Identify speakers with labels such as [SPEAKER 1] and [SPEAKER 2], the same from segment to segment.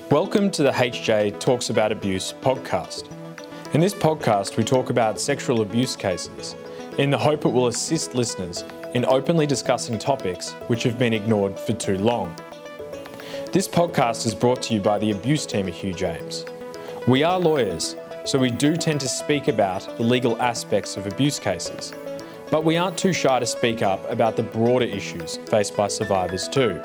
[SPEAKER 1] Welcome to the HJ Talks About Abuse podcast. In this podcast, we talk about sexual abuse cases in the hope it will assist listeners in openly discussing topics which have been ignored for too long. This podcast is brought to you by the abuse team at Hugh James. We are lawyers, so we do tend to speak about the legal aspects of abuse cases, but we aren't too shy to speak up about the broader issues faced by survivors too.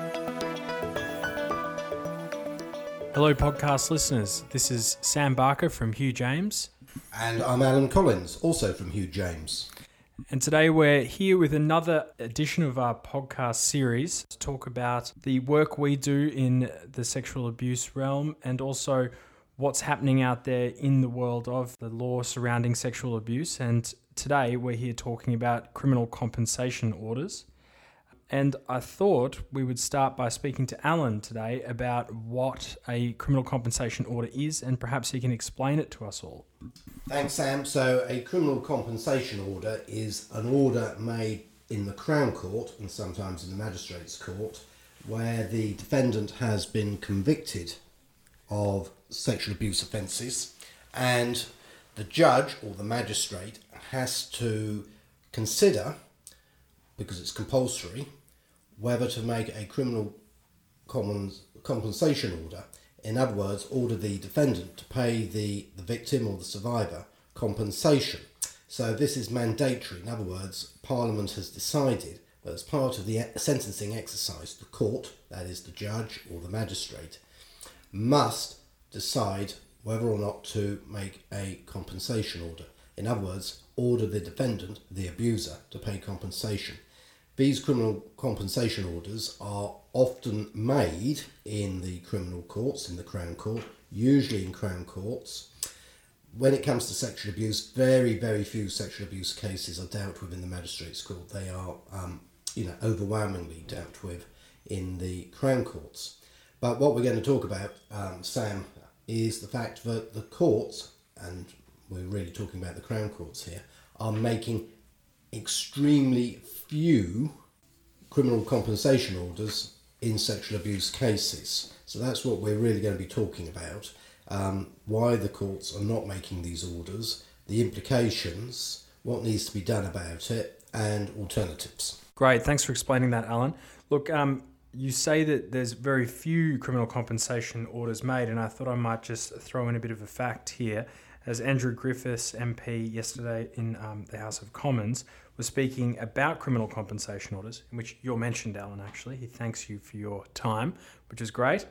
[SPEAKER 1] Hello podcast listeners, this is Sam Barker from Hugh James.
[SPEAKER 2] And I'm Alan Collins, also from Hugh James.
[SPEAKER 1] And today we're here with another edition of our podcast series to talk about the work we do in the sexual abuse realm and also what's happening out there in the world of the law surrounding sexual abuse. And today we're here talking about criminal compensation orders. And I thought we would start by speaking to Alan today about what a criminal compensation order is, and perhaps he can explain it to us all.
[SPEAKER 2] Thanks, Sam. So a criminal compensation order is an order made in the Crown Court and sometimes in the Magistrates' Court where the defendant has been convicted of sexual abuse offences and the judge or the magistrate has to consider, because it's compulsory, whether to make a criminal compensation order. In other words, order the defendant to pay the victim or the survivor compensation. So this is mandatory. In other words, Parliament has decided that as part of the sentencing exercise, the court, that is the judge or the magistrate, must decide whether or not to make a compensation order. In other words, order the defendant, the abuser, to pay compensation. These criminal compensation orders are often made in the criminal courts, in the Crown Court, usually in Crown Courts. When it comes to sexual abuse, very, very few sexual abuse cases are dealt with in the Magistrates' Court. They are, overwhelmingly dealt with in the Crown Courts. But what we're going to talk about, Sam, is the fact that the courts, and we're really talking about the Crown Courts here, are making extremely few criminal compensation orders in sexual abuse cases. So that's what we're really going to be talking about, why the courts are not making these orders, the implications, what needs to be done about it, and alternatives.
[SPEAKER 1] Great, thanks for explaining that, Alan. Look, you say that there's very few criminal compensation orders made, and I thought I might just throw in a bit of a fact here. As Andrew Griffiths, MP, yesterday in the House of Commons, was speaking about criminal compensation orders, in which you're mentioned, Alan, actually. He thanks you for your time, which is great.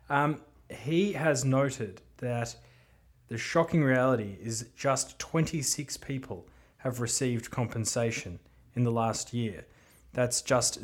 [SPEAKER 1] He has noted that the shocking reality is just 26 people have received compensation in the last year. That's just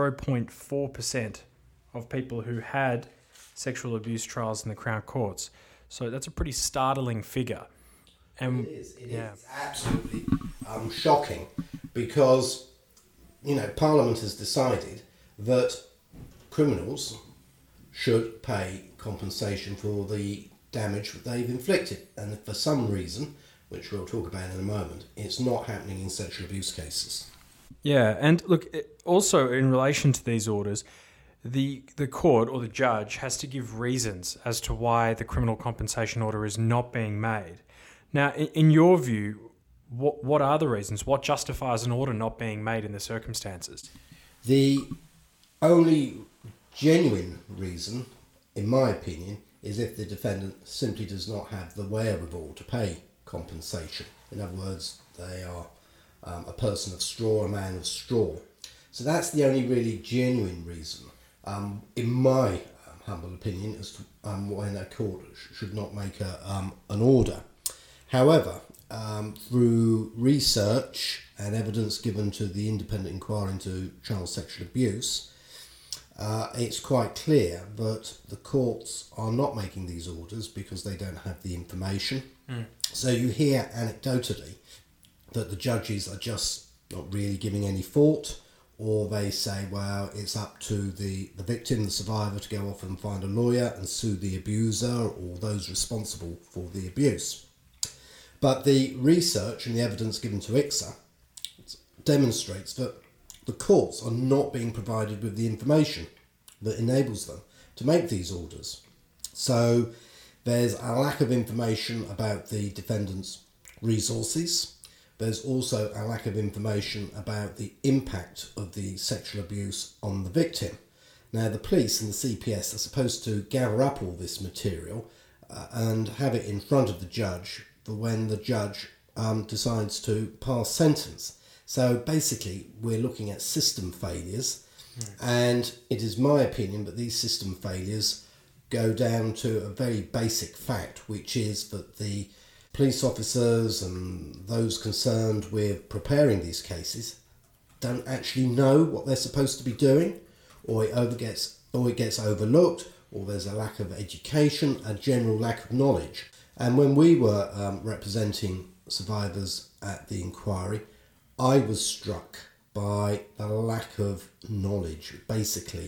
[SPEAKER 1] 0.4% of people who had sexual abuse trials in the Crown Courts. So that's a pretty startling figure.
[SPEAKER 2] And it is absolutely shocking because, Parliament has decided that criminals should pay compensation for the damage that they've inflicted. And for some reason, which we'll talk about in a moment, it's not happening in sexual abuse cases.
[SPEAKER 1] Yeah, and look, also in relation to these orders, the court or the judge has to give reasons as to why the criminal compensation order is not being made. Now, in your view, what are the reasons? What justifies an order not being made in the circumstances?
[SPEAKER 2] The only genuine reason, in my opinion, is if the defendant simply does not have the wherewithal to pay compensation. In other words, they are a person of straw, a man of straw. So that's the only really genuine reason, in my humble opinion, as to when a court should not make an order. However, through research and evidence given to the independent inquiry into child sexual abuse, it's quite clear that the courts are not making these orders because they don't have the information. So you hear anecdotally that the judges are just not really giving any thought, or they say, well, it's up to the victim, the survivor, to go off and find a lawyer and sue the abuser or those responsible for the abuse. But the research and the evidence given to ICSA demonstrates that the courts are not being provided with the information that enables them to make these orders. So there's a lack of information about the defendant's resources. There's also a lack of information about the impact of the sexual abuse on the victim. Now, the police and the CPS are supposed to gather up all this material and have it in front of the judge for when the judge decides to pass sentence. So basically, we're looking at system failures, and it is my opinion that these system failures go down to a very basic fact, which is that the police officers and those concerned with preparing these cases don't actually know what they're supposed to be doing, or it gets overlooked, or there's a lack of education, a general lack of knowledge. And when we were representing survivors at the inquiry, I was struck by the lack of knowledge. Basically,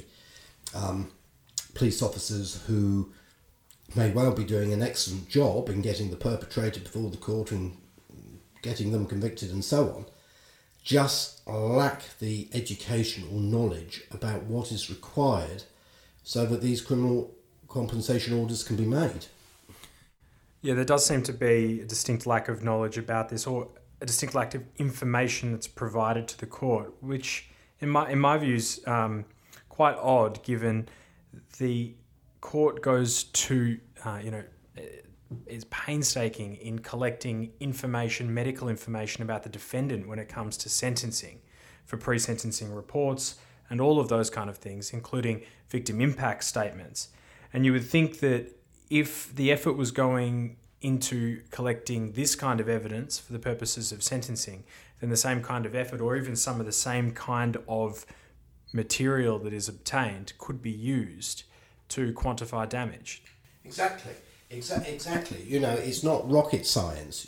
[SPEAKER 2] police officers who may well be doing an excellent job in getting the perpetrator before the court and getting them convicted and so on, just lack the education or knowledge about what is required so that these criminal compensation orders can be made.
[SPEAKER 1] Yeah, there does seem to be a distinct lack of knowledge about this, or a distinct lack of information that's provided to the court, which in my view is quite odd, given the court goes to is painstaking in collecting information, medical information about the defendant when it comes to sentencing, for pre-sentencing reports and all of those kind of things, including victim impact statements. And you would think that if the effort was going into collecting this kind of evidence for the purposes of sentencing, then the same kind of effort, or even some of the same kind of material that is obtained, could be used to quantify damage.
[SPEAKER 2] Exactly. It's not rocket science.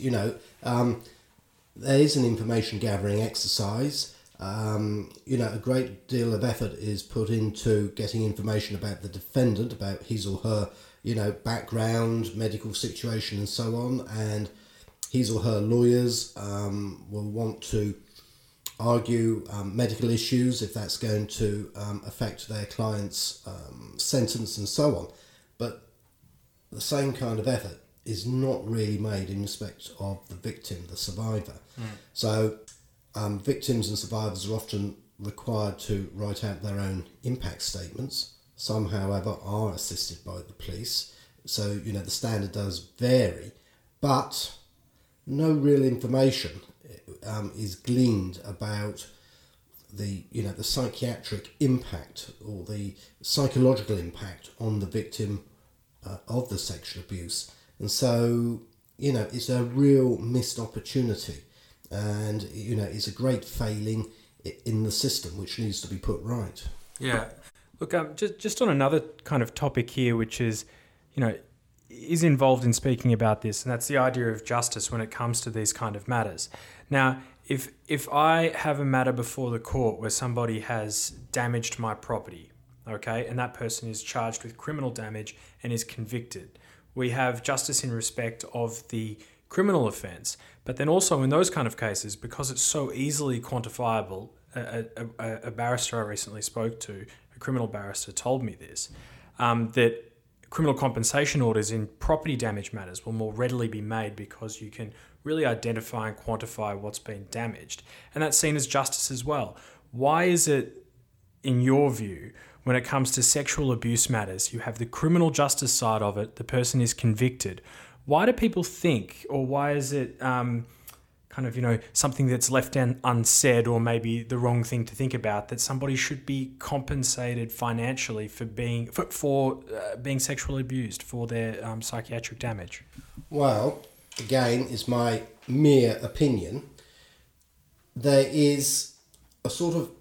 [SPEAKER 2] There is an information gathering exercise. A great deal of effort is put into getting information about the defendant, about his or her, background, medical situation and so on. And his or her lawyers will want to argue medical issues if that's going to affect their client's sentence and so on. But the same kind of effort is not really made in respect of the victim, the survivor. So victims and survivors are often required to write out their own impact statements. Some, however, are assisted by the police. So, the standard does vary, but no real information is gleaned about the psychiatric impact or the psychological impact on the victim of the sexual abuse. And so, it's a real missed opportunity, and, it's a great failing in the system which needs to be put right.
[SPEAKER 1] Yeah. Look, just on another kind of topic here, which is, is involved in speaking about this, and that's the idea of justice when it comes to these kind of matters. Now, if I have a matter before the court where somebody has damaged my property, okay, and that person is charged with criminal damage and is convicted, we have justice in respect of the criminal offence. But then also in those kind of cases, because it's so easily quantifiable, a barrister I recently spoke to, a criminal barrister, told me this, that criminal compensation orders in property damage matters will more readily be made because you can really identify and quantify what's been damaged. And that's seen as justice as well. Why is it, in your view, when it comes to sexual abuse matters, you have the criminal justice side of it, the person is convicted. Why do people think, or why is it something that's left unsaid, or maybe the wrong thing to think about, that somebody should be compensated financially for being sexually abused, for their psychiatric damage?
[SPEAKER 2] Well, again, is my mere opinion. There is a sort of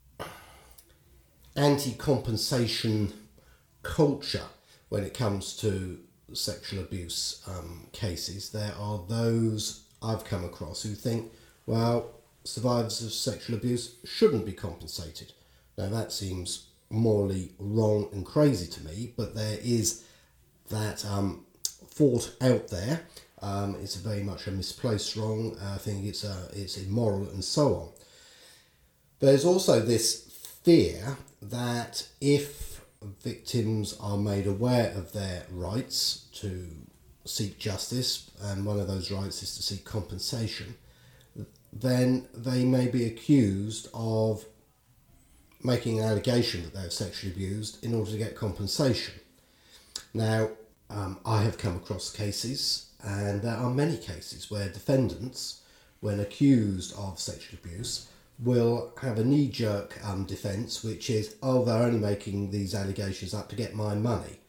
[SPEAKER 2] anti-compensation culture when it comes to sexual abuse cases. There are those I've come across who think, well, survivors of sexual abuse shouldn't be compensated. Now, that seems morally wrong and crazy to me, but there is that thought out there. It's very much a misplaced wrong. I think it's immoral and so on. There's also this fear that if victims are made aware of their rights to seek justice, and one of those rights is to seek compensation, then they may be accused of making an allegation that they're sexually abused in order to get compensation. Now, I have come across cases, and there are many cases, where defendants, when accused of sexual abuse, will have a knee-jerk defence, which is, oh, they're only making these allegations up to get my money.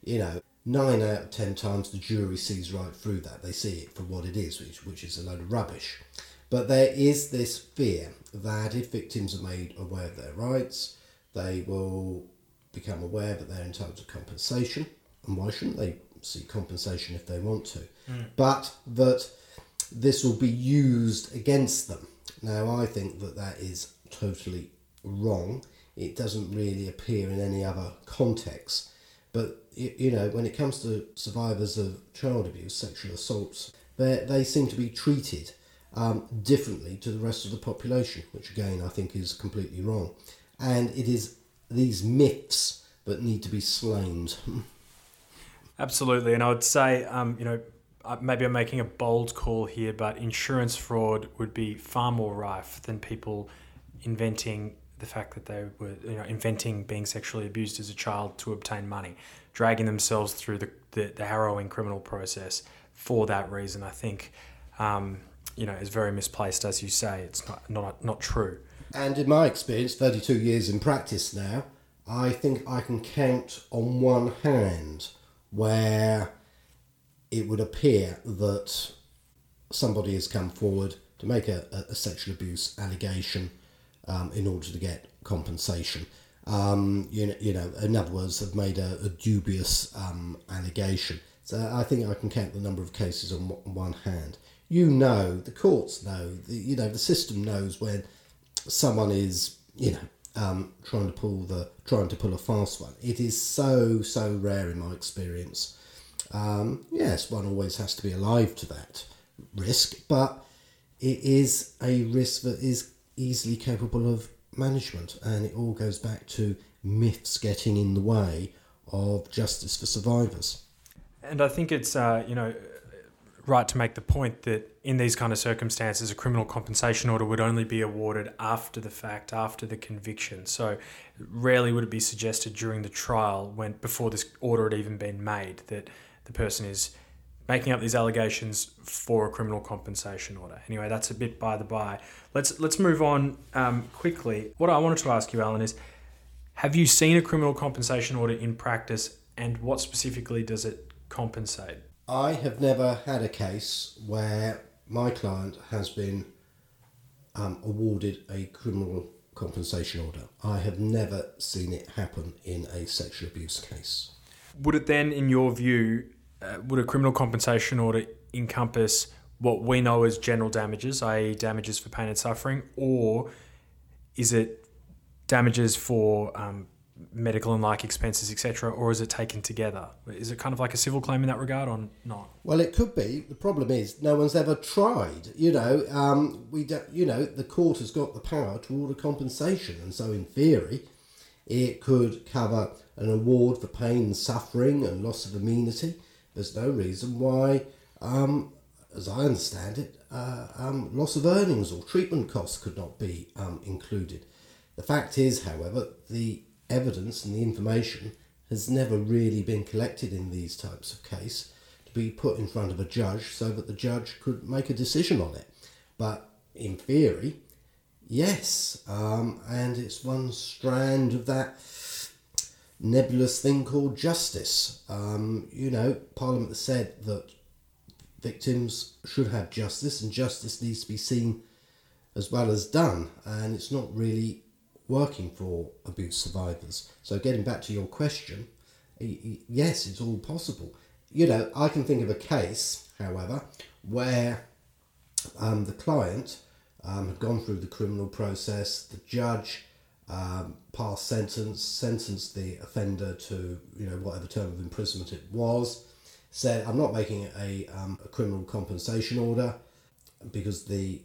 [SPEAKER 2] 9 out of 10 times the jury sees right through that. They see it for what it is, which is a load of rubbish. But there is this fear that if victims are made aware of their rights, they will become aware that they're entitled to compensation. And why shouldn't they seek compensation if they want to? But that this will be used against them. Now, I think that that is totally wrong. It doesn't really appear in any other context. But, when it comes to survivors of child abuse, sexual assaults, they seem to be treated differently to the rest of the population, which again I think is completely wrong. And it is these myths that need to be slain.
[SPEAKER 1] Absolutely, and I would say, maybe I'm making a bold call here, but insurance fraud would be far more rife than people inventing the fact that they were, inventing being sexually abused as a child to obtain money, dragging themselves through the harrowing criminal process for that reason. I think, is very misplaced, as you say. It's not true.
[SPEAKER 2] And in my experience, 32 years in practice now, I think I can count on one hand where it would appear that somebody has come forward to make a sexual abuse allegation in order to get compensation. In other words, have made a dubious allegation. So I think I can count the number of cases on one hand. The courts know, the system knows when someone is, trying to pull a fast one. It is so rare in my experience. Yes, one always has to be alive to that risk, but it is a risk that is easily capable of management, and it all goes back to myths getting in the way of justice for survivors.
[SPEAKER 1] And I think it's, right to make the point that in these kind of circumstances, a criminal compensation order would only be awarded after the fact, after the conviction. So rarely would it be suggested during the trial, before this order had even been made, that the person is making up these allegations for a criminal compensation order. Anyway, that's a bit by the by. Let's move on quickly. What I wanted to ask you, Alan, is have you seen a criminal compensation order in practice, and what specifically does it compensate?
[SPEAKER 2] I have never had a case where my client has been awarded a criminal compensation order. I have never seen it happen in a sexual abuse case.
[SPEAKER 1] Would it then, in your view, would a criminal compensation order encompass what we know as general damages, i.e. damages for pain and suffering, or is it damages for medical and like expenses, etc., or is it taken together? Is it kind of like a civil claim in that regard, or not?
[SPEAKER 2] Well, it could be. The problem is no one's ever tried. The court has got the power to order compensation, and so in theory, it could cover an award for pain and suffering and loss of amenity. There's no reason why, as I understand it, loss of earnings or treatment costs could not be included. The fact is, however, the evidence and the information has never really been collected in these types of cases to be put in front of a judge so that the judge could make a decision on it. But in theory, yes, and it's one strand of that nebulous thing called justice. Parliament has said that victims should have justice, and justice needs to be seen as well as done, and it's not really working for abuse survivors. So getting back to your question, yes, it's all possible. I can think of a case, however, where the client had gone through the criminal process, the judge passed sentenced the offender to whatever term of imprisonment it was, said, I'm not making a criminal compensation order because the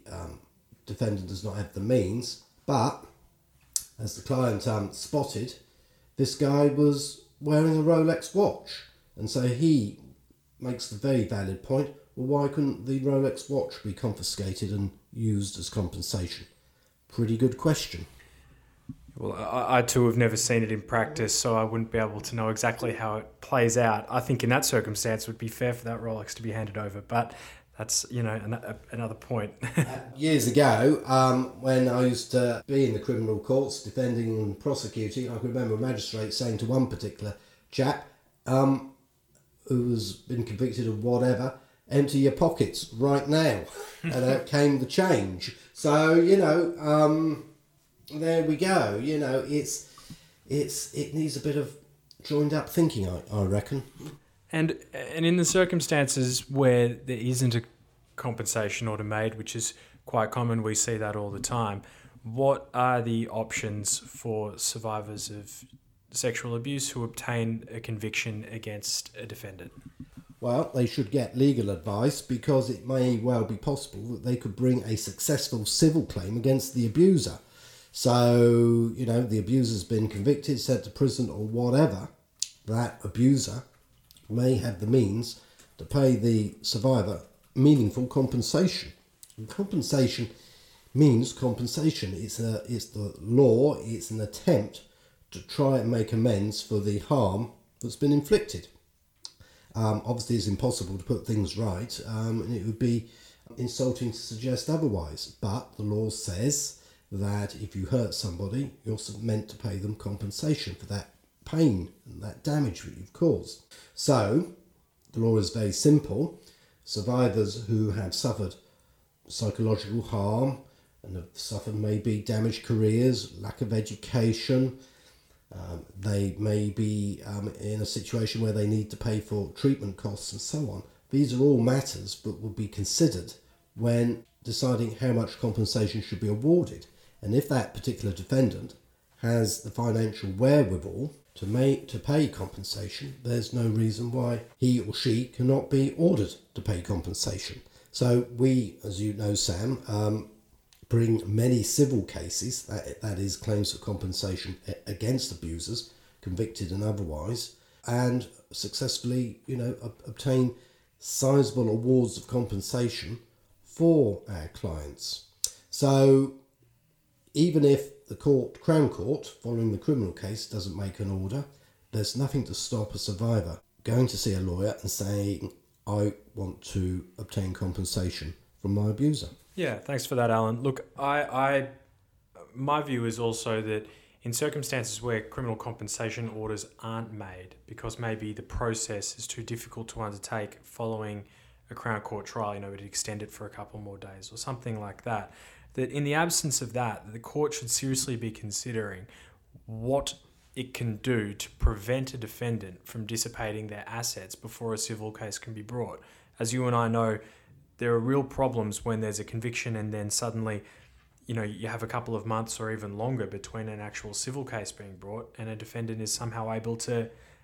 [SPEAKER 2] defendant does not have the means, but as the client spotted, this guy was wearing a Rolex watch. And so he makes the very valid point, well, why couldn't the Rolex watch be confiscated and used as compensation? Pretty good question.
[SPEAKER 1] Well, I too have never seen it in practice, so I wouldn't be able to know exactly how it plays out. I think in that circumstance it would be fair for that Rolex to be handed over, but that's, another point.
[SPEAKER 2] Years ago, when I used to be in the criminal courts defending and prosecuting, I can remember a magistrate saying to one particular chap who's been convicted of whatever, empty your pockets right now. And out came the change. So, there we go. It needs a bit of joined up thinking, I reckon.
[SPEAKER 1] And in the circumstances where there isn't a compensation order made, which is quite common, we see that all the time, what are the options for survivors of sexual abuse who obtain a conviction against a defendant?
[SPEAKER 2] Well, they should get legal advice, because it may well be possible that they could bring a successful civil claim against the abuser. So, the abuser's been convicted, sent to prison or whatever. That abuser may have the means to pay the survivor meaningful compensation. And compensation means compensation. It's the law. It's an attempt to try and make amends for the harm that's been inflicted. Obviously, it's impossible to put things right, and it would be insulting to suggest otherwise. But the law says that if you hurt somebody, you're meant to pay them compensation for that pain and that damage that you've caused. So, the law is very simple. Survivors who have suffered psychological harm and have suffered maybe damaged careers, lack of education, they may be in a situation where they need to pay for treatment costs and so on. These are all matters that will be considered when deciding how much compensation should be awarded. And if that particular defendant has the financial wherewithal to pay compensation, there's no reason why he or she cannot be ordered to pay compensation. So we, as you know, Sam, bring many civil cases, that is claims for compensation against abusers, convicted and otherwise, and successfully, obtain sizable awards of compensation for our clients. So even if the Crown Court, following the criminal case, doesn't make an order, there's nothing to stop a survivor going to see a lawyer and saying, I want to obtain compensation from my abuser.
[SPEAKER 1] Yeah, thanks for that, Alan. Look, my view is also that in circumstances where criminal compensation orders aren't made, because maybe the process is too difficult to undertake following a Crown Court trial, it'd extend it for a couple more days or something like that, that in the absence of that, the court should seriously be considering what it can do to prevent a defendant from dissipating their assets before a civil case can be brought. As you and I know, there are real problems when there's a conviction and then suddenly, you have a couple of months or even longer between an actual civil case being brought and a defendant is somehow able to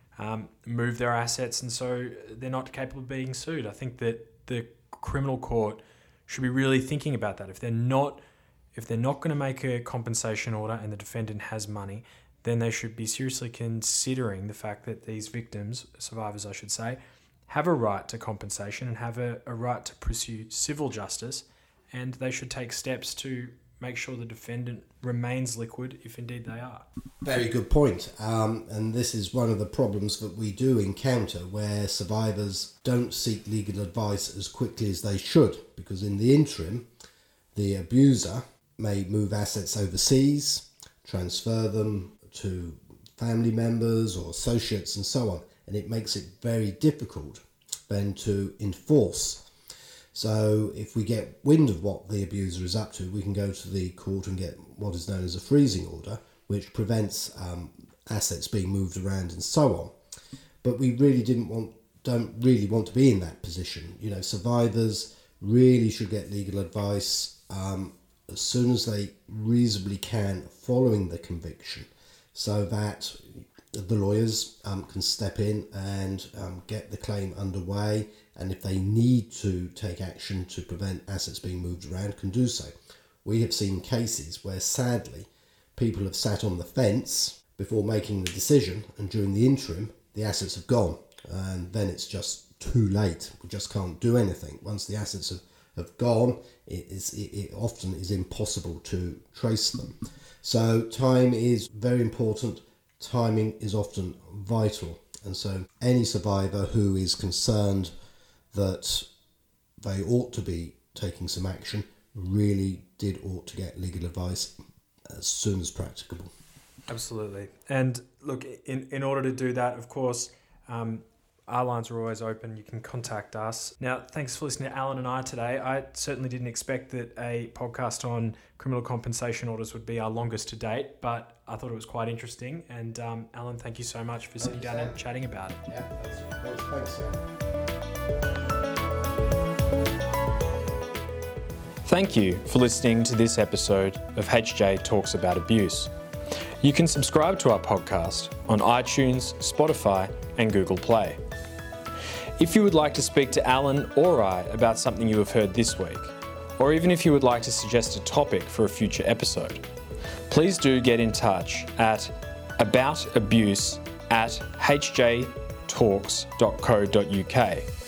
[SPEAKER 1] move their assets, and so they're not capable of being sued. I think that the criminal court should be really thinking about that. If they're not going to make a compensation order and the defendant has money, then they should be seriously considering the fact that these victims, survivors I should say, have a right to compensation and have a right to pursue civil justice, and they should take steps to make sure the defendant remains liquid if indeed they are.
[SPEAKER 2] Very good point. And this is one of the problems that we do encounter, where survivors don't seek legal advice as quickly as they should, because in the interim, the abuser may move assets overseas, transfer them to family members or associates and so on, and it makes it very difficult then to enforce. So if we get wind of what the abuser is up to, we can go to the court and get what is known as a freezing order, which prevents assets being moved around and so on. But we really don't really want to be in that position. Survivors really should get legal advice as soon as they reasonably can following the conviction, so that the lawyers can step in and get the claim underway, and if they need to take action to prevent assets being moved around, can do so. We have seen cases where sadly people have sat on the fence before making the decision, and during the interim, the assets have gone, and then it's just too late. We just can't do anything. Once the assets have gone, it often is impossible to trace them. So time is very important. Timing is often vital. And so any survivor who is concerned that they ought to be taking some action really ought to get legal advice as soon as practicable.
[SPEAKER 1] Absolutely. And look, in order to do that, of course, our lines are always open. You can contact us. Now, thanks for listening to Alan and I today. I certainly didn't expect that a podcast on criminal compensation orders would be our longest to date, but I thought it was quite interesting. And Alan, thank you so much for sitting down and chatting about it.
[SPEAKER 2] Yeah, thanks, sir.
[SPEAKER 1] Thank you for listening to this episode of HJ Talks About Abuse. You can subscribe to our podcast on iTunes, Spotify, and Google Play. If you would like to speak to Alan or I about something you have heard this week, or even if you would like to suggest a topic for a future episode, please do get in touch at aboutabuse@hjtalks.co.uk.